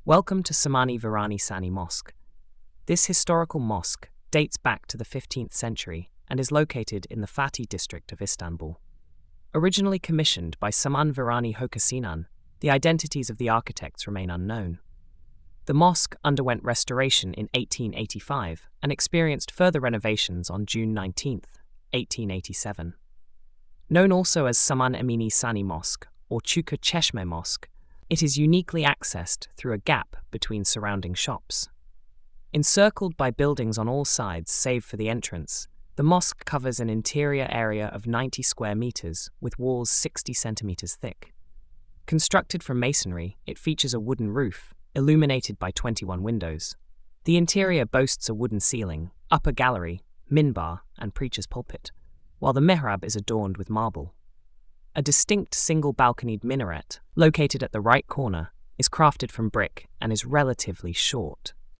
Welcome to Samani Virani Sani Mosque. This historical mosque dates back to the 15th century and is located in the Fatih district of Istanbul. Originally commissioned by Saman Virani Hokasinan, the identities of the architects remain unknown. The mosque underwent restoration in 1885 and experienced further renovations on June 19, 1887. Known also as Saman Emini Sani Mosque or Chuka Cheshme Mosque, it is uniquely accessed through a gap between surrounding shops. Encircled by buildings on all sides save for the entrance, the mosque covers an interior area of 90 square meters with walls 60 centimeters thick. Constructed from masonry, it features a wooden roof, illuminated by 21 windows. The interior boasts a wooden ceiling, upper gallery, minbar, and preacher's pulpit, while the mihrab is adorned with marble. A distinct single-balconied minaret, located at the right corner, is crafted from brick and is relatively short.